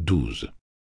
12.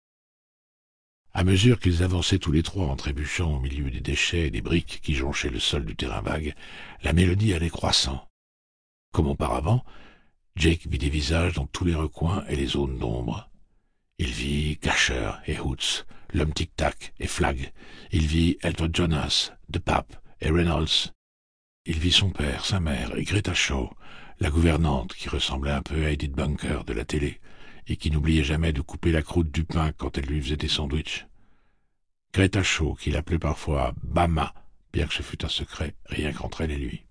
À mesure qu'ils avançaient tous les trois en trébuchant au milieu des déchets et des briques qui jonchaient le sol du terrain vague, la mélodie allait croissant. Comme auparavant, Jake vit des visages dans tous les recoins et les zones d'ombre. Il vit Gasher et Hoots, l'homme tic-tac et Flag. Il vit Elton Jonas, De Pape et Reynolds. Il vit son père, sa mère et Greta Shaw, la gouvernante qui ressemblait un peu à Edith Bunker de la télé et qui n'oubliait jamais de couper la croûte du pain quand elle lui faisait des sandwichs. Greta Shaw, qu'il appelait parfois Bama, bien que ce fût un secret, rien qu'entre elle et lui.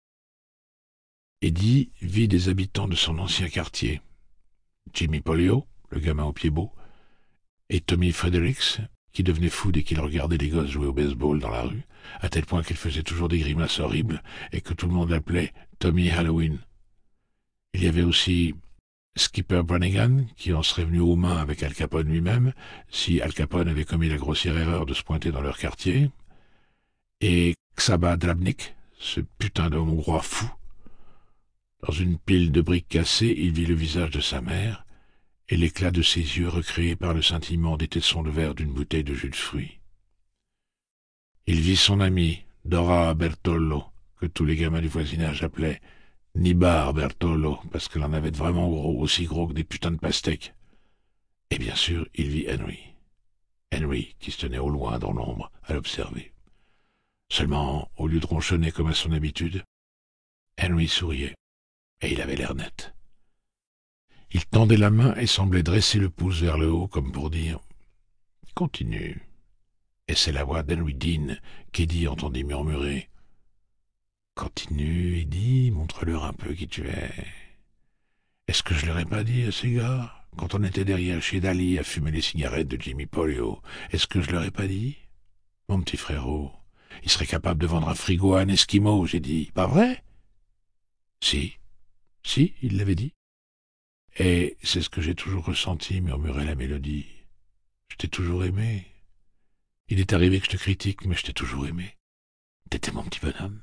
Eddie vit des habitants de son ancien quartier. Jimmy Polio, le gamin au pied beau, et Tommy Fredericks, qui devenait fou dès qu'il regardait les gosses jouer au baseball dans la rue, à tel point qu'il faisait toujours des grimaces horribles et que tout le monde l'appelait Tommy Halloween. Il y avait aussi Skipper Brannigan, qui en serait venu aux mains avec Al Capone lui-même, si Al Capone avait commis la grossière erreur de se pointer dans leur quartier, et Xaba Drabnik, ce putain de hongrois fou. Dans une pile de briques cassées, il vit le visage de sa mère, et l'éclat de ses yeux recréé par le scintillement des tessons de verre d'une bouteille de jus de fruits. Il vit son ami, Dora Bertollo, que tous les gamins du voisinage appelaient Nibar Bertollo, parce qu'elle en avait de vraiment gros, aussi gros que des putains de pastèques. Et bien sûr, il vit Henry. Henry, qui se tenait au loin dans l'ombre, à l'observer. Seulement, au lieu de ronchonner comme à son habitude, Henry souriait, et il avait l'air net. Il tendait la main et semblait dresser le pouce vers le haut, comme pour dire « Continue ». Et c'est la voix d'Henry Dean qu'Eddie entendit murmurer « Continue, Eddie, montre-leur un peu qui tu es. » Est-ce que je leur ai pas dit à ces gars, quand on était derrière chez Dali à fumer les cigarettes de Jimmy Polio, est-ce que je leur ai pas dit? Mon petit frérot, il serait capable de vendre un frigo à un Esquimau, j'ai dit, pas vrai? Si, il l'avait dit. Et c'est ce que j'ai toujours ressenti, murmurait la mélodie. Je t'ai toujours aimé. Il est arrivé que je te critique, mais je t'ai toujours aimé. T'étais mon petit bonhomme.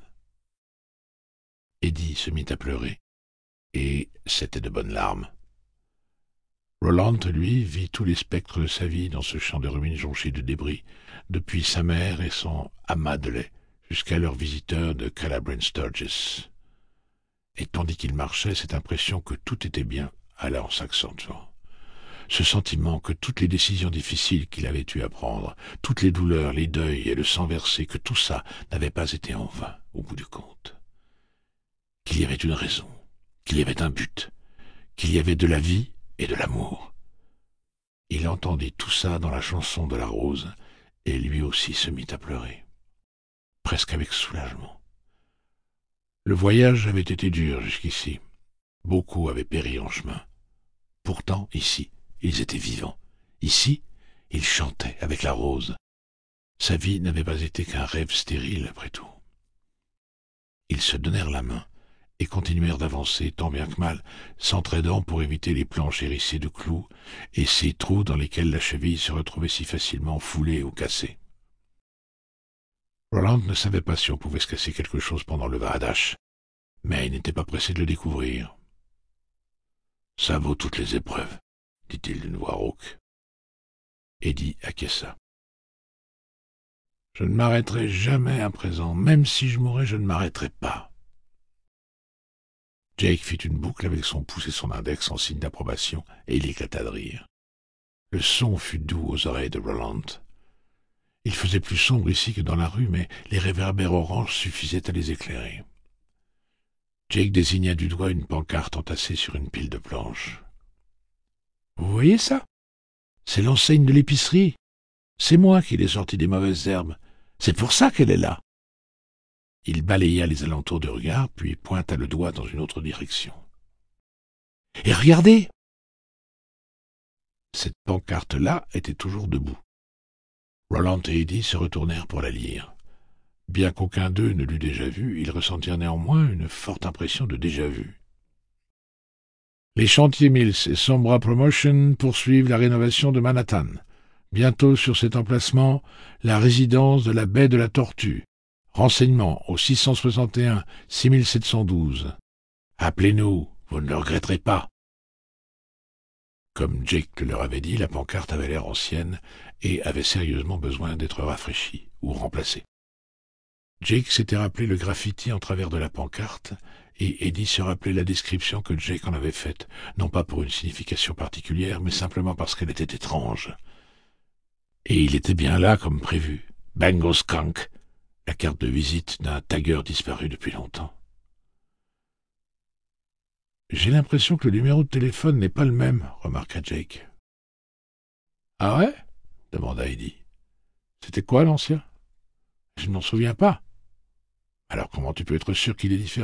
Eddie se mit à pleurer, et c'était de bonnes larmes. Roland, lui, vit tous les spectres de sa vie dans ce champ de ruines jonché de débris, depuis sa mère et son amas de lait, jusqu'à leur visiteur de Calabrin Sturgis. Et tandis qu'il marchait, cette impression que tout était bien allait en s'accentuant. Ce sentiment que toutes les décisions difficiles qu'il avait eu à prendre, toutes les douleurs, les deuils et le sang versé, que tout ça n'avait pas été en vain, au bout du compte. Qu'il y avait une raison, qu'il y avait un but, qu'il y avait de la vie et de l'amour. Il entendit tout ça dans la chanson de la rose, et lui aussi se mit à pleurer, presque avec soulagement. Le voyage avait été dur jusqu'ici. Beaucoup avaient péri en chemin. Pourtant, ici, ils étaient vivants. Ici, ils chantaient avec la rose. Sa vie n'avait pas été qu'un rêve stérile, après tout. Ils se donnèrent la main et continuèrent d'avancer, tant bien que mal, s'entraidant pour éviter les planches hérissées de clous et ces trous dans lesquels la cheville se retrouvait si facilement foulée ou cassée. Roland ne savait pas si on pouvait se casser quelque chose pendant le Vahadash, mais il n'était pas pressé de le découvrir. « Ça vaut toutes les épreuves, » dit-il d'une voix rauque. Eddie acquiesça. « Je ne m'arrêterai jamais à présent, même si je mourais, je ne m'arrêterai pas. » Jake fit une boucle avec son pouce et son index en signe d'approbation, et il éclata de rire. Le son fut doux aux oreilles de Roland. Il faisait plus sombre ici que dans la rue, mais les réverbères oranges suffisaient à les éclairer. Jake désigna du doigt une pancarte entassée sur une pile de planches. « Vous voyez ça? C'est l'enseigne de l'épicerie. C'est moi qui l'ai sortie des mauvaises herbes. C'est pour ça qu'elle est là. » Il balaya les alentours de regard, puis pointa le doigt dans une autre direction. « Et regardez !» Cette pancarte-là était toujours debout. Roland et Eddie se retournèrent pour la lire. Bien qu'aucun d'eux ne l'eût déjà vue, ils ressentirent néanmoins une forte impression de déjà-vu. Les chantiers Mills et Sombra Promotion poursuivent la rénovation de Manhattan. Bientôt sur cet emplacement, la résidence de la baie de la Tortue. Renseignements au 661 6712. Appelez-nous, vous ne le regretterez pas. Comme Jake le leur avait dit, la pancarte avait l'air ancienne et avait sérieusement besoin d'être rafraîchie ou remplacée. Jake s'était rappelé le graffiti en travers de la pancarte, et Eddie se rappelait la description que Jake en avait faite, non pas pour une signification particulière, mais simplement parce qu'elle était étrange. Et il était bien là comme prévu. Bango Skunk, la carte de visite d'un tagueur disparu depuis longtemps. « J'ai l'impression que le numéro de téléphone n'est pas le même, » remarqua Jake. « Ah ouais ?» demanda Eddie. « C'était quoi l'ancien ? » ?»« Je ne m'en souviens pas. »« Alors comment tu peux être sûr qu'il est différent ?»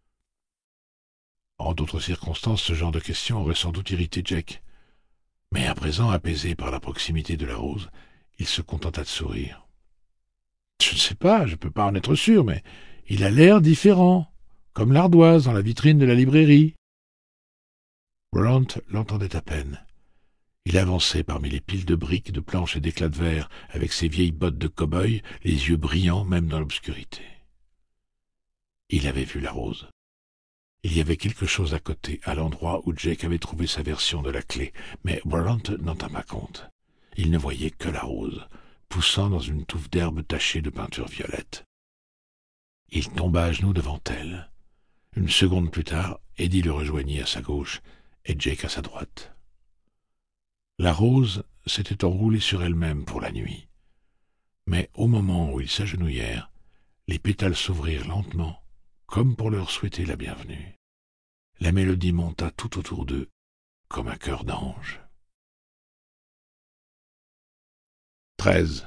En d'autres circonstances, ce genre de question aurait sans doute irrité Jake. Mais à présent, apaisé par la proximité de la rose, il se contenta de sourire. « Je ne sais pas, je ne peux pas en être sûr, mais il a l'air différent, comme l'ardoise dans la vitrine de la librairie. » Roland l'entendait à peine. Il avançait parmi les piles de briques, de planches et d'éclats de verre, avec ses vieilles bottes de cow-boy, les yeux brillants même dans l'obscurité. Il avait vu la rose. Il y avait quelque chose à côté, à l'endroit où Jake avait trouvé sa version de la clé, mais Roland n'en tint pas compte. Il ne voyait que la rose, poussant dans une touffe d'herbe tachée de peinture violette. Il tomba à genoux devant elle. Une seconde plus tard, Eddie le rejoignit à sa gauche et Jake à sa droite. La rose s'était enroulée sur elle-même pour la nuit. Mais au moment où ils s'agenouillèrent, les pétales s'ouvrirent lentement, comme pour leur souhaiter la bienvenue. La mélodie monta tout autour d'eux, comme un chœur d'ange. 13.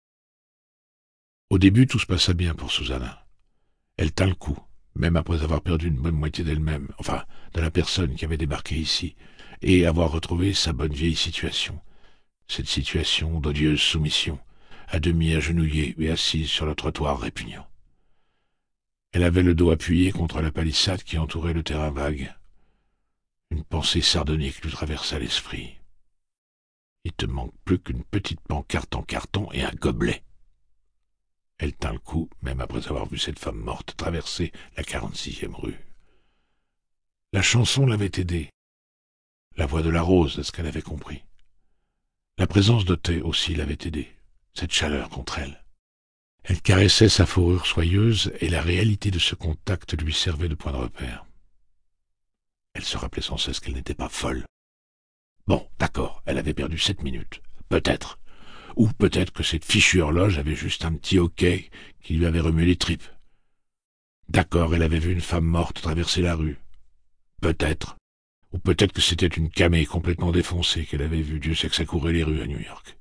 Au début, tout se passa bien pour Susanna. Elle tint le coup, même après avoir perdu une bonne moitié d'elle-même, enfin, de la personne qui avait débarqué ici, et avoir retrouvé sa bonne vieille situation. Cette situation d'odieuse soumission, à demi agenouillée et assise sur le trottoir répugnant. Elle avait le dos appuyé contre la palissade qui entourait le terrain vague. Une pensée sardonique lui traversa l'esprit. Il te manque plus qu'une petite pancarte en carton et un gobelet. Elle tint le coup, même après avoir vu cette femme morte traverser la 46e rue. La chanson l'avait aidée. La voix de la rose, est-ce qu'elle avait compris. La présence de thé aussi l'avait aidée, cette chaleur contre elle. Elle caressait sa fourrure soyeuse et la réalité de ce contact lui servait de point de repère. Elle se rappelait sans cesse qu'elle n'était pas folle. Bon, d'accord, elle avait perdu 7 minutes, peut-être. Ou peut-être que cette fichue horloge avait juste un petit hoquet qui lui avait remué les tripes. D'accord, elle avait vu une femme morte traverser la rue. Peut-être. Ou peut-être que c'était une camée complètement défoncée qu'elle avait vue. Dieu sait que ça courait les rues à New York.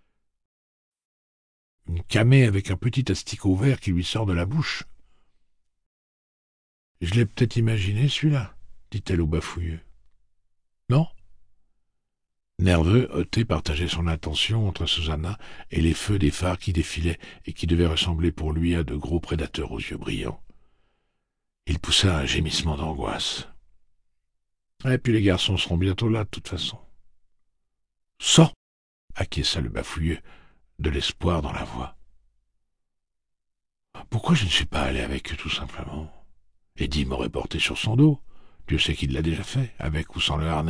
Une camée avec un petit asticot vert qui lui sort de la bouche. « Je l'ai peut-être imaginé, celui-là, » dit-elle au bafouilleux. « Non ?» Nerveux, Othé partageait son attention entre Susanna et les feux des phares qui défilaient et qui devaient ressembler pour lui à de gros prédateurs aux yeux brillants. Il poussa un gémissement d'angoisse. Et puis les garçons seront bientôt là, de toute façon. « Sors !» acquiesça le bafouilleux, de l'espoir dans la voix. « Pourquoi je ne suis pas allé avec eux, tout simplement ? Eddie m'aurait porté sur son dos. Dieu sait qu'il l'a déjà fait, avec ou sans le harnais. »«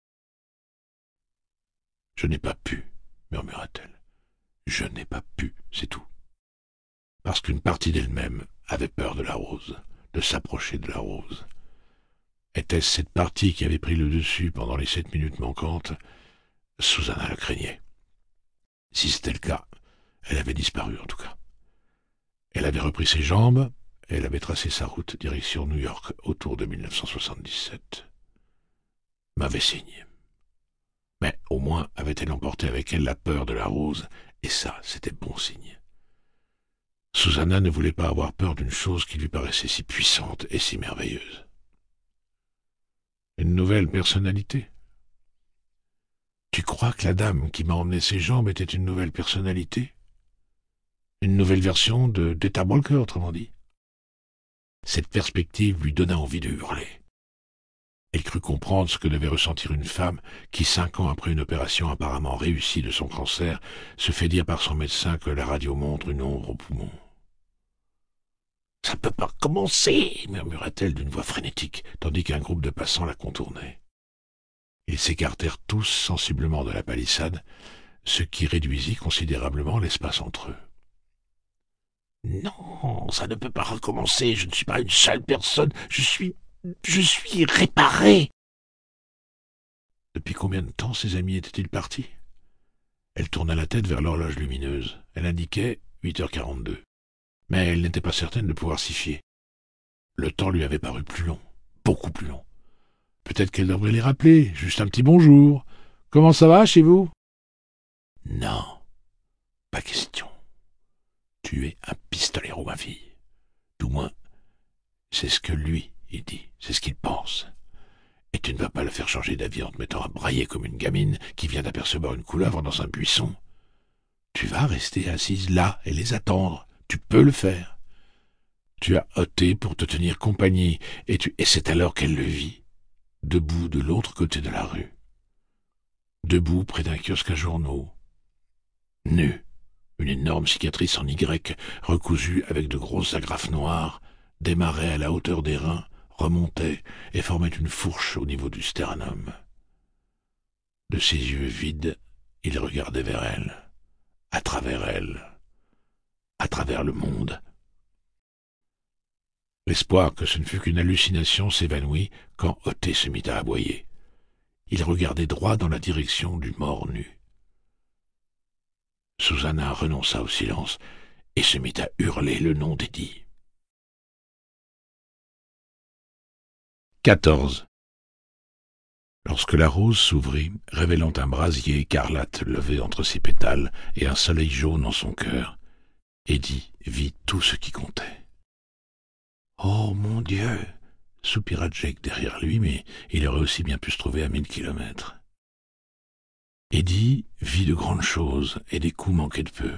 Je n'ai pas pu, » murmura-t-elle. « Je n'ai pas pu, c'est tout. » Parce qu'une partie d'elle-même avait peur de la rose, de s'approcher de la rose. Était-ce cette partie qui avait pris le dessus pendant les 7 minutes manquantes ? Susanna le craignait. Si c'était le cas, elle avait disparu en tout cas. Elle avait repris ses jambes, et elle avait tracé sa route direction New York autour de 1977. Mauvais signe. Mais au moins avait-elle emporté avec elle la peur de la rose, et ça, c'était bon signe. Susanna ne voulait pas avoir peur d'une chose qui lui paraissait si puissante et si merveilleuse. Une nouvelle personnalité. Tu crois que la dame qui m'a emmené ses jambes était une nouvelle personnalité ? Une nouvelle version de Detta Walker, autrement dit. Cette perspective lui donna envie de hurler. Elle crut comprendre ce que devait ressentir une femme qui, 5 ans après une opération apparemment réussie de son cancer, se fait dire par son médecin que la radio montre une ombre au poumon. « Ça peut pas commencer !» murmura-t-elle d'une voix frénétique, tandis qu'un groupe de passants la contournait. Ils s'écartèrent tous sensiblement de la palissade, ce qui réduisit considérablement l'espace entre eux. « Non, ça ne peut pas recommencer, je ne suis pas une sale personne, je suis réparé !» Depuis combien de temps ses amis étaient-ils partis? Elle tourna la tête vers l'horloge lumineuse. Elle indiquait 8h42. Mais elle n'était pas certaine de pouvoir s'y fier. Le temps lui avait paru plus long, beaucoup plus long. Peut-être qu'elle devrait les rappeler, juste un petit bonjour. Comment ça va chez vous? Non, pas question. Tu es un pistolero, ma fille. Du moins, c'est ce que lui, il dit, c'est ce qu'il pense. Et tu ne vas pas le faire changer d'avis en te mettant à brailler comme une gamine qui vient d'apercevoir une couleuvre dans un buisson. Tu vas rester assise là et les attendre. Tu peux le faire. Tu as ôté pour te tenir compagnie, et c'est alors qu'elle le vit, debout de l'autre côté de la rue. Debout près d'un kiosque à journaux. Nu, une énorme cicatrice en Y, recousue avec de grosses agrafes noires, démarrait à la hauteur des reins, remontait et formait une fourche au niveau du sternum. De ses yeux vides, il regardait vers elle, à travers le monde. L'espoir que ce ne fût qu'une hallucination s'évanouit quand Othé se mit à aboyer. Il regardait droit dans la direction du mort nu. Susanna renonça au silence et se mit à hurler le nom d'Eddie. 14. Lorsque la rose s'ouvrit, révélant un brasier écarlate levé entre ses pétales et un soleil jaune en son cœur, Eddie vit tout ce qui comptait. « Oh, mon Dieu !» soupira Jake derrière lui, mais il aurait aussi bien pu se trouver à 1000 kilomètres. Eddie vit de grandes choses et des coups manquaient de peu.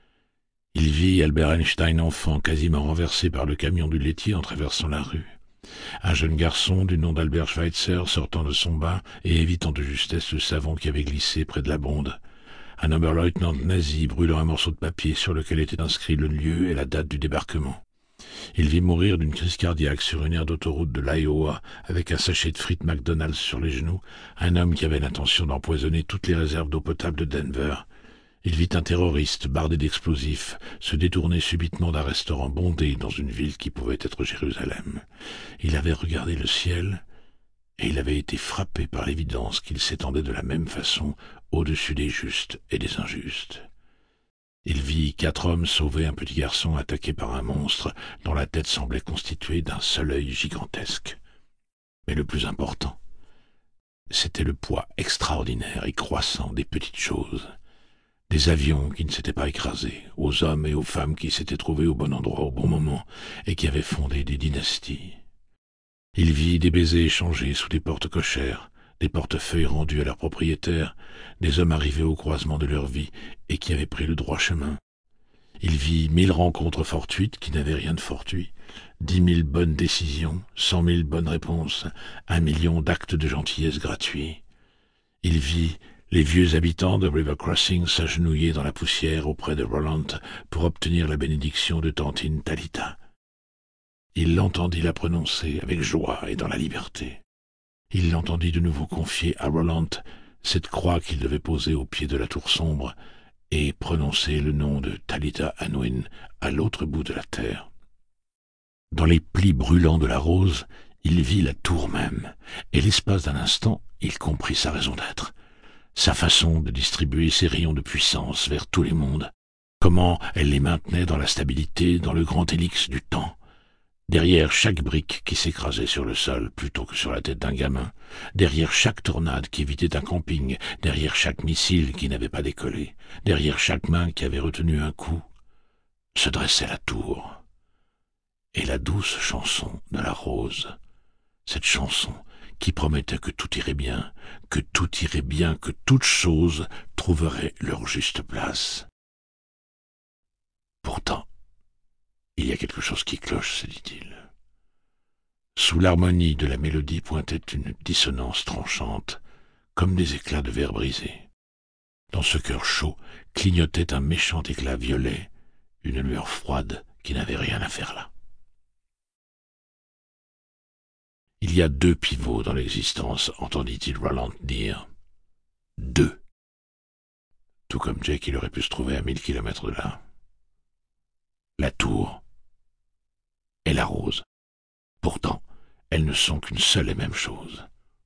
Il vit Albert Einstein enfant quasiment renversé par le camion du laitier en traversant la rue. Un jeune garçon du nom d'Albert Schweitzer sortant de son bain et évitant de justesse le savon qui avait glissé près de la bonde. Un Oberleutnant nazi brûlant un morceau de papier sur lequel était inscrit le lieu et la date du débarquement. Il vit mourir d'une crise cardiaque sur une aire d'autoroute de l'Iowa avec un sachet de frites McDonald's sur les genoux, un homme qui avait l'intention d'empoisonner toutes les réserves d'eau potable de Denver. Il vit un terroriste bardé d'explosifs se détourner subitement d'un restaurant bondé dans une ville qui pouvait être Jérusalem. Il avait regardé le ciel et il avait été frappé par l'évidence qu'il s'étendait de la même façon au-dessus des justes et des injustes. Il vit 4 hommes sauver un petit garçon attaqué par un monstre dont la tête semblait constituée d'un seul œil gigantesque. Mais le plus important, c'était le poids extraordinaire et croissant des petites choses. Des avions qui ne s'étaient pas écrasés, aux hommes et aux femmes qui s'étaient trouvés au bon endroit au bon moment et qui avaient fondé des dynasties. Il vit des baisers échangés sous des portes cochères, des portefeuilles rendus à leurs propriétaires, des hommes arrivés au croisement de leur vie et qui avaient pris le droit chemin. Il vit 1000 rencontres fortuites qui n'avaient rien de fortuit, 10 000 bonnes décisions, 100 000 bonnes réponses, 1 million d'actes de gentillesse gratuits. Il vit les vieux habitants de River Crossing s'agenouiller dans la poussière auprès de Roland pour obtenir la bénédiction de tantine Talita. Il l'entendit la prononcer avec joie et dans la liberté. Il l'entendit de nouveau confier à Roland cette croix qu'il devait poser au pied de la tour sombre et prononcer le nom de Talita Anouin à l'autre bout de la terre. Dans les plis brûlants de la rose, il vit la tour même, et l'espace d'un instant, il comprit sa raison d'être, sa façon de distribuer ses rayons de puissance vers tous les mondes, comment elle les maintenait dans la stabilité, dans le grand hélix du temps. Derrière chaque brique qui s'écrasait sur le sol plutôt que sur la tête d'un gamin, derrière chaque tornade qui évitait un camping, derrière chaque missile qui n'avait pas décollé, derrière chaque main qui avait retenu un coup, se dressait la tour. Et la douce chanson de la rose, cette chanson qui promettait que tout irait bien, que tout irait bien, que toutes choses trouveraient leur juste place. Pourtant, il y a quelque chose qui cloche, se dit-il. Sous l'harmonie de la mélodie pointait une dissonance tranchante, comme des éclats de verre brisé. Dans ce cœur chaud clignotait un méchant éclat violet, une lueur froide qui n'avait rien à faire là. Il y a 2 pivots dans l'existence, entendit-il Roland dire. 2. Tout comme Jake, il aurait pu se trouver à 1000 kilomètres de là. La tour et la rose. Pourtant, elles ne sont qu'une seule et même chose.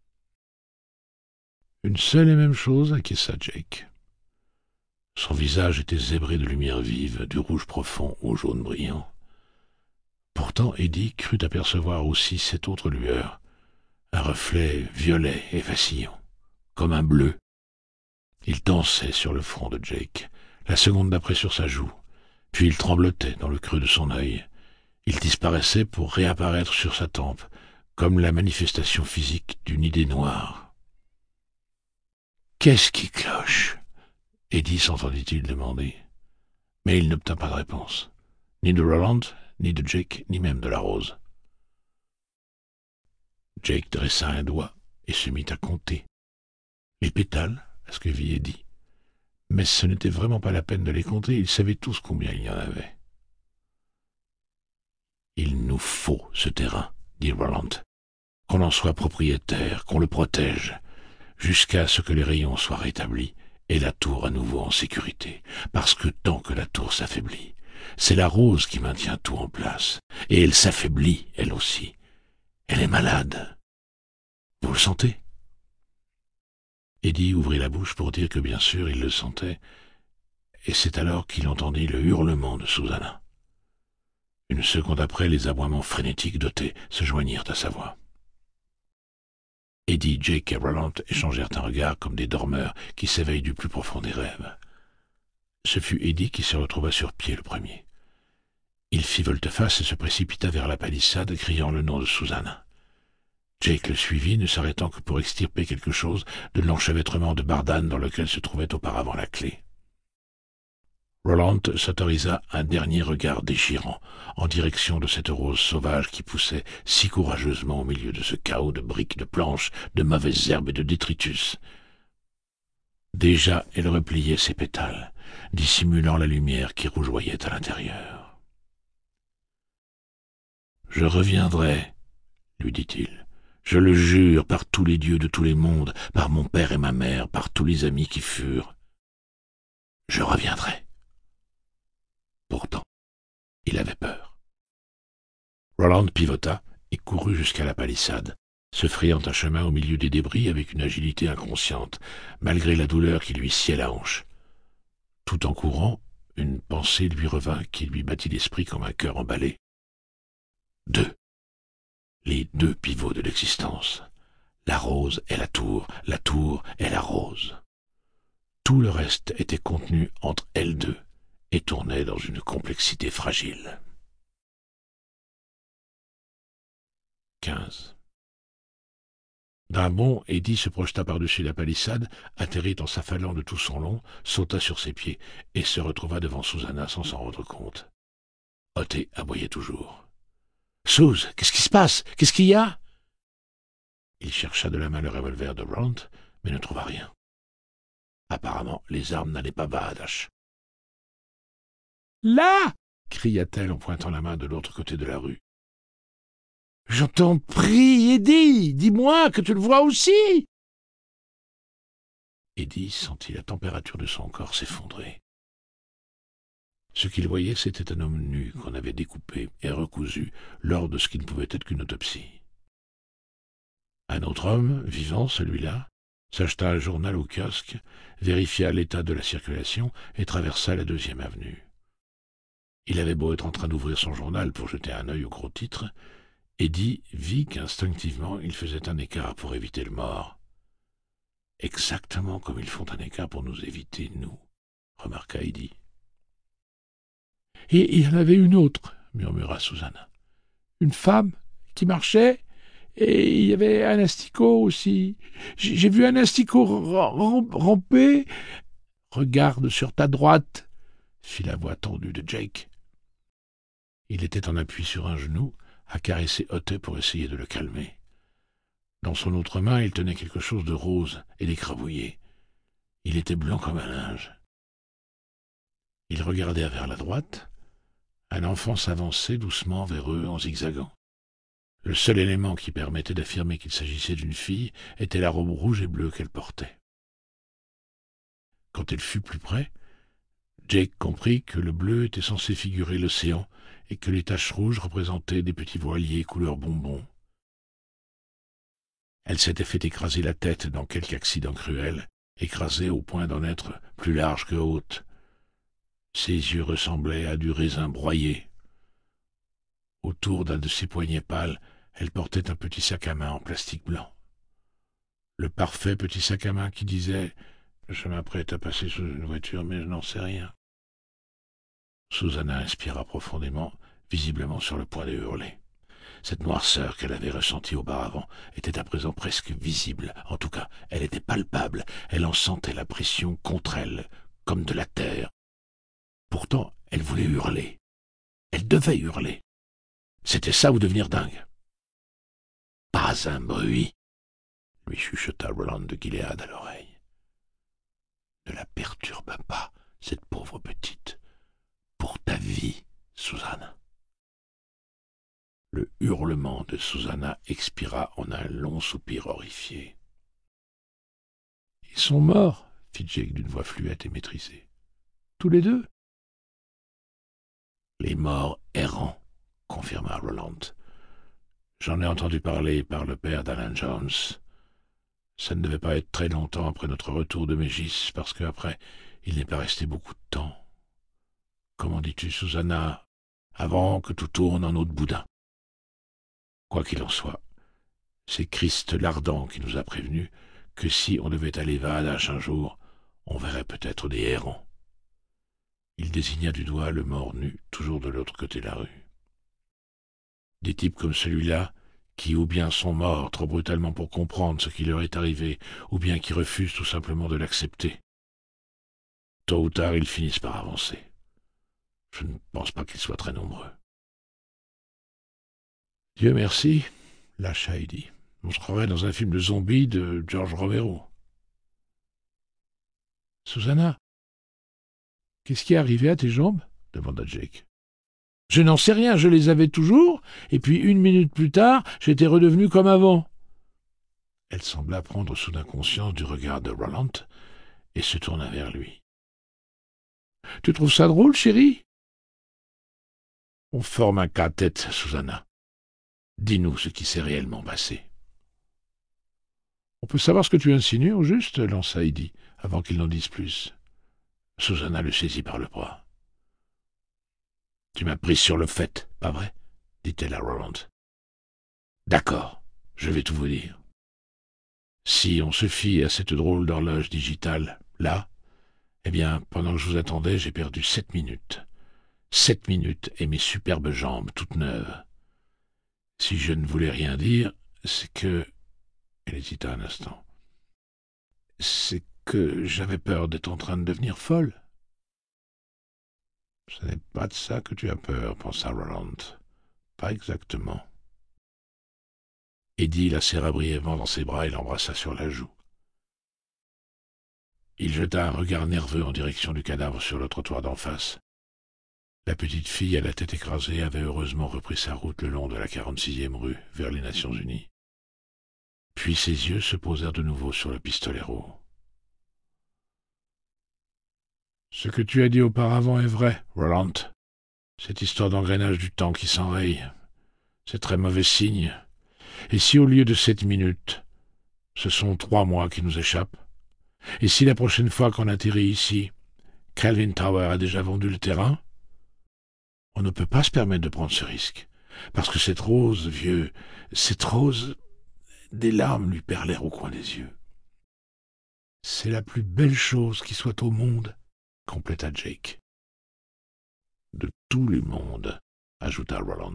Une seule et même chose, acquiesça Jake. Son visage était zébré de lumière vive, du rouge profond au jaune brillant. Pourtant, Eddie crut apercevoir aussi cette autre lueur, un reflet violet et vacillant, comme un bleu. Il dansait sur le front de Jake, la seconde d'après sur sa joue, puis il tremblotait dans le creux de son œil. Il disparaissait pour réapparaître sur sa tempe, comme la manifestation physique d'une idée noire. « Qu'est-ce qui cloche ?» Eddie s'entendit-il demander. Mais il n'obtint pas de réponse, ni de Roland, ni de Jake, ni même de la rose. Jake dressa un doigt et se mit à compter. Les pétales, à ce que vit Eddie. Mais ce n'était vraiment pas la peine de les compter, ils savaient tous combien il y en avait. « Il nous faut ce terrain, dit Roland. Qu'on en soit propriétaire, qu'on le protège, jusqu'à ce que les rayons soient rétablis et la tour à nouveau en sécurité. Parce que tant que la tour s'affaiblit, c'est la rose qui maintient tout en place. Et elle s'affaiblit, elle aussi. Elle est malade. Vous le sentez ?» Eddie ouvrit la bouche pour dire que bien sûr il le sentait, et c'est alors qu'il entendit le hurlement de Susanna. Une seconde après, les aboiements frénétiques d'Otté se joignirent à sa voix. Eddie, Jake et Roland échangèrent un regard comme des dormeurs qui s'éveillent du plus profond des rêves. Ce fut Eddie qui se retrouva sur pied le premier. Il fit volte-face et se précipita vers la palissade, criant le nom de Susanna. Jake le suivit, ne s'arrêtant que pour extirper quelque chose de l'enchevêtrement de bardane dans lequel se trouvait auparavant la clé. Roland s'autorisa un dernier regard déchirant en direction de cette rose sauvage qui poussait si courageusement au milieu de ce chaos de briques, de planches, de mauvaises herbes et de détritus. Déjà elle repliait ses pétales, dissimulant la lumière qui rougeoyait à l'intérieur. « Je reviendrai, lui dit-il. Je le jure par tous les dieux de tous les mondes, par mon père et ma mère, par tous les amis qui furent. Je reviendrai. » Pourtant, il avait peur. Roland pivota et courut jusqu'à la palissade, se frayant un chemin au milieu des débris avec une agilité inconsciente, malgré la douleur qui lui sciait la hanche. Tout en courant, une pensée lui revint qui lui battit l'esprit comme un cœur emballé. 2. Les 2 pivots de l'existence. La rose et la tour et la rose. Tout le reste était contenu entre elles deux et tournait dans une complexité fragile. 15. D'un bond, Eddie se projeta par-dessus la palissade, atterrit en s'affalant de tout son long, sauta sur ses pieds et se retrouva devant Susanna sans s'en rendre compte. Otté aboyait toujours. « Suze, qu'est-ce qui se passe? Qu'est-ce qu'il y a ?» Il chercha de la main le revolver de Roland, mais ne trouva rien. Apparemment, les armes n'allaient pas bas à Dash. « Là !» cria-t-elle en pointant la main de l'autre côté de la rue. « Je t'en prie, Eddie, dis-moi que tu le vois aussi !» Eddie sentit la température de son corps s'effondrer. Ce qu'il voyait, c'était un homme nu qu'on avait découpé et recousu lors de ce qui ne pouvait être qu'une autopsie. Un autre homme, vivant celui-là, s'acheta un journal au kiosque, vérifia l'état de la circulation et traversa la 2e avenue. Il avait beau être en train d'ouvrir son journal pour jeter un œil aux gros titres, Eddie vit qu'instinctivement il faisait un écart pour éviter le mort. « Exactement comme ils font un écart pour nous éviter, nous, » remarqua Eddie. « Et il y en avait une autre, » murmura Susanna. « Une femme qui marchait, et il y avait un asticot aussi. J'ai vu un asticot ramper. »« Regarde sur ta droite, » fit la voix tendue de Jake. Il était en appui sur un genou, à caresser Otté pour essayer de le calmer. Dans son autre main, il tenait quelque chose de rose et d'écrabouillé. Il était blanc comme un linge. Ils regardèrent vers la droite. Un enfant s'avançait doucement vers eux en zigzagant. Le seul élément qui permettait d'affirmer qu'il s'agissait d'une fille était la robe rouge et bleue qu'elle portait. Quand elle fut plus près, Jake comprit que le bleu était censé figurer l'océan et que les taches rouges représentaient des petits voiliers couleur bonbon. Elle s'était fait écraser la tête dans quelque accident cruel, écrasée au point d'en être plus large que haute. Ses yeux ressemblaient à du raisin broyé. Autour d'un de ses poignets pâles, elle portait un petit sac à main en plastique blanc. Le parfait petit sac à main qui disait « Je m'apprête à passer sous une voiture, mais je n'en sais rien ». Susanna inspira profondément, visiblement sur le point de hurler. Cette noirceur qu'elle avait ressentie auparavant était à présent presque visible. En tout cas, elle était palpable. Elle en sentait la pression contre elle, comme de la terre. Pourtant, elle voulait hurler. Elle devait hurler. C'était ça ou devenir dingue. « Pas un bruit !» lui chuchota Roland de Gilead à l'oreille. « Ne la perturbe pas, cette pauvre petite. Pour ta vie, Susanna. » Le hurlement de Susanna expira en un long soupir horrifié. « Ils sont morts, » fit Jake d'une voix fluette et maîtrisée. « Tous les deux ?»« Les morts errants, » confirma Roland. « J'en ai entendu parler par le père d'Alan Jones. Ça ne devait pas être très longtemps après notre retour de Mégis, parce qu'après, il n'est pas resté beaucoup de temps. Comment dis-tu, Susanna, avant que tout tourne en eau de boudin? Quoi qu'il en soit, c'est Christ l'Ardent qui nous a prévenus que si on devait aller Vaadash un jour, on verrait peut-être des errants. » Il désigna du doigt le mort nu, toujours de l'autre côté de la rue. « Des types comme celui-là, qui ou bien sont morts trop brutalement pour comprendre ce qui leur est arrivé, ou bien qui refusent tout simplement de l'accepter. Tôt ou tard, ils finissent par avancer. Je ne pense pas qu'ils soient très nombreux. » « Dieu merci, » lâcha Eddie. « On se croirait dans un film de zombies de George Romero. »« Susanna, qu'est-ce qui est arrivé à tes jambes ?» demanda Jake. « Je n'en sais rien, je les avais toujours, et puis 1 minute plus tard, j'étais redevenu comme avant. » Elle sembla prendre soudain conscience du regard de Roland et se tourna vers lui. « Tu trouves ça drôle, chérie ?»« On forme un cas-tête, Susanna. Dis-nous ce qui s'est réellement passé. »« On peut savoir ce que tu insinues, au juste ?» lança Eddie, avant qu'il n'en dise plus. Susanna le saisit par le bras. « Tu m'as prise sur le fait, pas vrai ?» dit-elle à Roland. « D'accord, je vais tout vous dire. Si on se fie à cette drôle d'horloge digitale, là, eh bien, pendant que je vous attendais, j'ai perdu 7 minutes. 7 minutes et mes superbes jambes toutes neuves. Si je ne voulais rien dire, c'est que... » Elle hésita un instant. « C'est que j'avais peur d'être en train de devenir folle. » « Ce n'est pas de ça que tu as peur, » pensa Roland. « Pas exactement. » Eddie la serra brièvement dans ses bras et l'embrassa sur la joue. Il jeta un regard nerveux en direction du cadavre sur le trottoir d'en face. La petite fille à la tête écrasée avait heureusement repris sa route le long de la 46e rue, vers les Nations Unies. Puis ses yeux se posèrent de nouveau sur le pistolero. « Ce que tu as dit auparavant est vrai, Roland. Cette histoire d'engrenage du temps qui s'enraye, c'est très mauvais signe. Et si au lieu de 7 minutes, ce sont 3 mois qui nous échappent? Et si la prochaine fois qu'on atterrit ici, Calvin Tower a déjà vendu le terrain? On ne peut pas se permettre de prendre ce risque. Parce que cette rose, vieux, cette rose... » Des larmes lui perlèrent au coin des yeux. « C'est la plus belle chose qui soit au monde, » compléta Jake. « De tous les mondes, » ajouta Roland.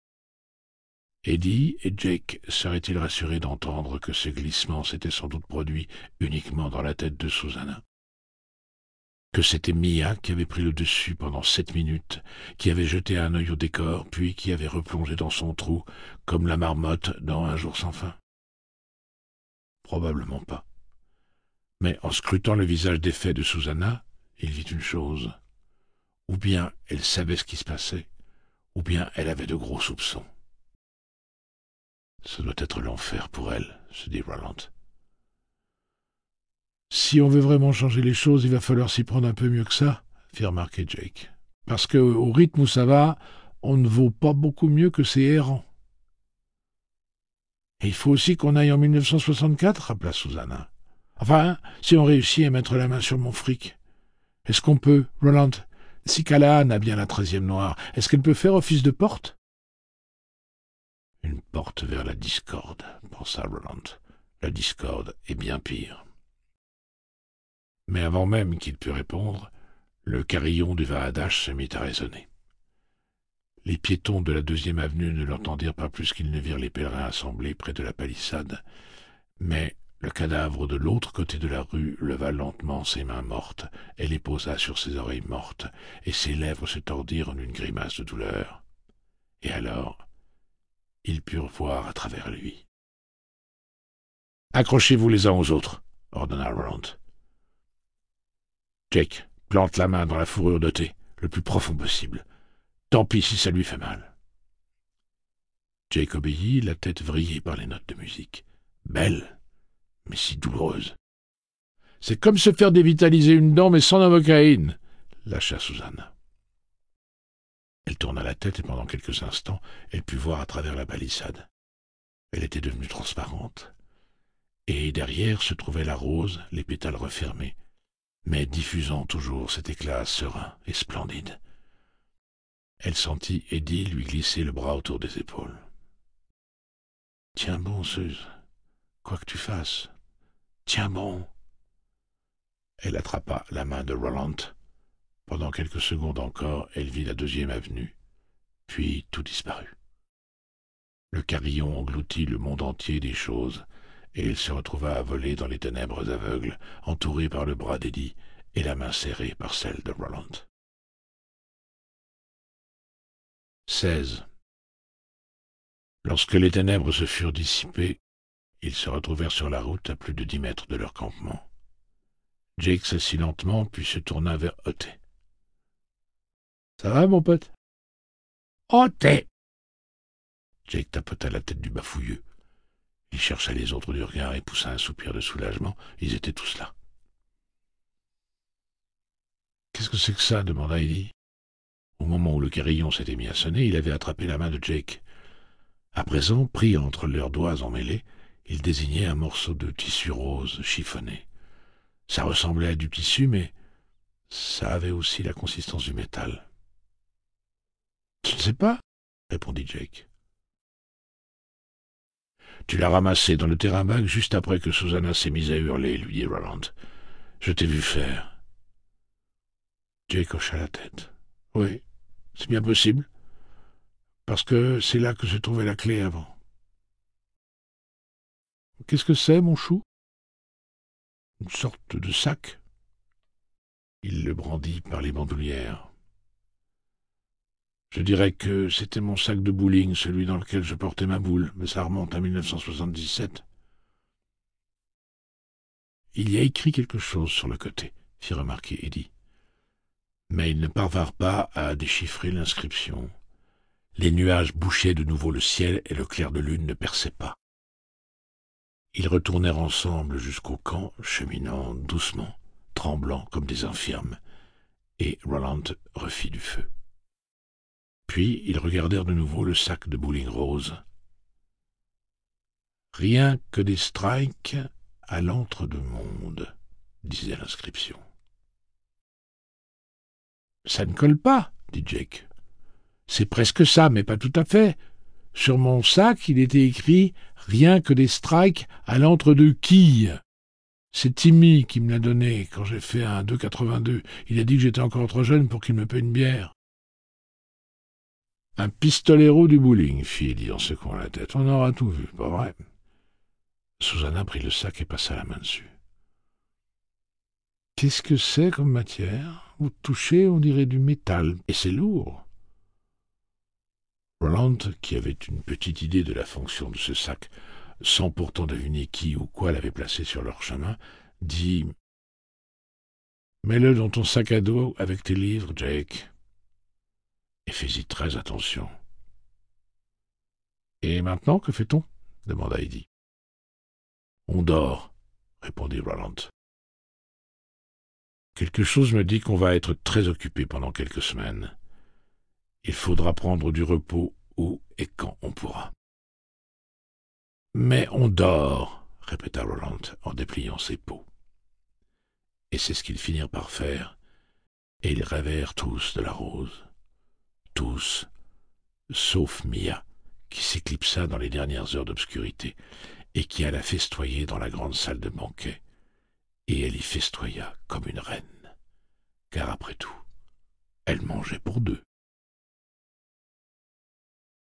Eddie et Jake seraient-ils rassurés d'entendre que ce glissement s'était sans doute produit uniquement dans la tête de Susanna? Que c'était Mia qui avait pris le dessus pendant 7 minutes, qui avait jeté un œil au décor, puis qui avait replongé dans son trou, comme la marmotte dans Un jour sans fin? Probablement pas. Mais en scrutant le visage défait de Susanna, il vit une chose. Ou bien elle savait ce qui se passait, ou bien elle avait de gros soupçons. Ce doit être l'enfer pour elle, se dit Roland. Si on veut vraiment changer les choses, il va falloir s'y prendre un peu mieux que ça, fit remarquer Jake. Parce que, au rythme où ça va, on ne vaut pas beaucoup mieux que ces errants. Et il faut aussi qu'on aille en 1964, rappela Susanna. Enfin, si on réussit à mettre la main sur mon fric. Est-ce qu'on peut, Roland, si Callahan a bien la 13e noire, est-ce qu'elle peut faire office de porte? Une porte vers la discorde, pensa Roland. La discorde est bien pire. Mais avant même qu'il pût répondre, le carillon du Vahadash se mit à résonner. Les piétons de la 2e avenue ne l'entendirent pas plus qu'ils ne virent les pèlerins assemblés près de la palissade, mais le cadavre de l'autre côté de la rue leva lentement ses mains mortes et les posa sur ses oreilles mortes, et ses lèvres se tordirent en une grimace de douleur. Et alors, ils purent voir à travers lui. « Accrochez-vous les uns aux autres, » ordonna Roland. « Jake, plante la main dans la fourrure de thé, le plus profond possible. Tant pis si ça lui fait mal. » Jake obéit, la tête vrillée par les notes de musique. Belle, mais si douloureuse. « C'est comme se faire dévitaliser une dent, mais sans novocaïne, » lâcha Susanna. Elle tourna la tête et pendant quelques instants, elle put voir à travers la palissade. Elle était devenue transparente. Et derrière se trouvait la rose, les pétales refermés, mais diffusant toujours cet éclat serein et splendide. Elle sentit Eddie lui glisser le bras autour des épaules. « Tiens bon, Suze, quoi que tu fasses, tiens bon. » Elle attrapa la main de Roland. Pendant quelques secondes encore, elle vit la 2e avenue, puis tout disparut. Le carillon engloutit le monde entier des choses, et il se retrouva à voler dans les ténèbres aveugles, entouré par le bras d'Eddie et la main serrée par celle de Roland. 16. Lorsque les ténèbres se furent dissipées, ils se retrouvèrent sur la route à plus de 10 mètres de leur campement. Jake s'assit lentement, puis se tourna vers Otté. « Ça va, mon pote ?»« Otté !» Jake tapota la tête du bafouilleux. Il chercha les autres du regard et poussa un soupir de soulagement. Ils étaient tous là. « Qu'est-ce que c'est que ça ?» demanda Eddie. Au moment où le carillon s'était mis à sonner, il avait attrapé la main de Jake. À présent, pris entre leurs doigts emmêlés, il désignait un morceau de tissu rose chiffonné. Ça ressemblait à du tissu, mais ça avait aussi la consistance du métal. « Je ne sais pas, » répondit Jake. « Tu l'as ramassé dans le terrain-vague juste après que Susanna s'est mise à hurler, » lui dit Roland. « Je t'ai vu faire. » Jake hocha la tête. « Oui, c'est bien possible, parce que c'est là que se trouvait la clé avant. »« Qu'est-ce que c'est, mon chou ?»« Une sorte de sac. » Il le brandit par les bandoulières. « Je dirais que c'était mon sac de bowling, celui dans lequel je portais ma boule, mais ça remonte à 1977. » « Il y a écrit quelque chose sur le côté, » fit remarquer Eddie. Mais ils ne parvinrent pas à déchiffrer l'inscription. Les nuages bouchaient de nouveau le ciel et le clair de lune ne perçait pas. Ils retournèrent ensemble jusqu'au camp, cheminant doucement, tremblant comme des infirmes, et Roland refit du feu. Puis ils regardèrent de nouveau le sac de bowling rose. « Rien que des strikes à l'entre-deux-mondes, » disait l'inscription. « Ça ne colle pas, » dit Jake. « C'est presque ça, mais pas tout à fait. Sur mon sac, il était écrit « Rien que des strikes à l'entre-deux quilles ». C'est Timmy qui me l'a donné quand j'ai fait un 2,82. Il a dit que j'étais encore trop jeune pour qu'il me paie une bière. »« Un pistolero du bowling, » fit Eddie en secouant la tête. « On aura tout vu, pas vrai ?» Susanna prit le sac et passa la main dessus. « Qu'est-ce que c'est comme matière ? Au toucher, on dirait du métal, et c'est lourd. » Roland, qui avait une petite idée de la fonction de ce sac, sans pourtant deviner qui ou quoi l'avait placé sur leur chemin, dit « Mets-le dans ton sac à dos avec tes livres, Jake, et fais-y très attention. » « Et maintenant, que fait-on » demanda Eddie. On dort, répondit Roland. Quelque chose me dit qu'on va être très occupé pendant quelques semaines. Il faudra prendre du repos où et quand on pourra. Mais on dort, répéta Roland en dépliant ses peaux. Et c'est ce qu'ils finirent par faire, et ils rêvèrent tous de la rose. Tous, sauf Mia, qui s'éclipsa dans les dernières heures d'obscurité, et qui alla festoyer dans la grande salle de banquet. Et elle y festoya comme une reine, car après tout, elle mangeait pour deux.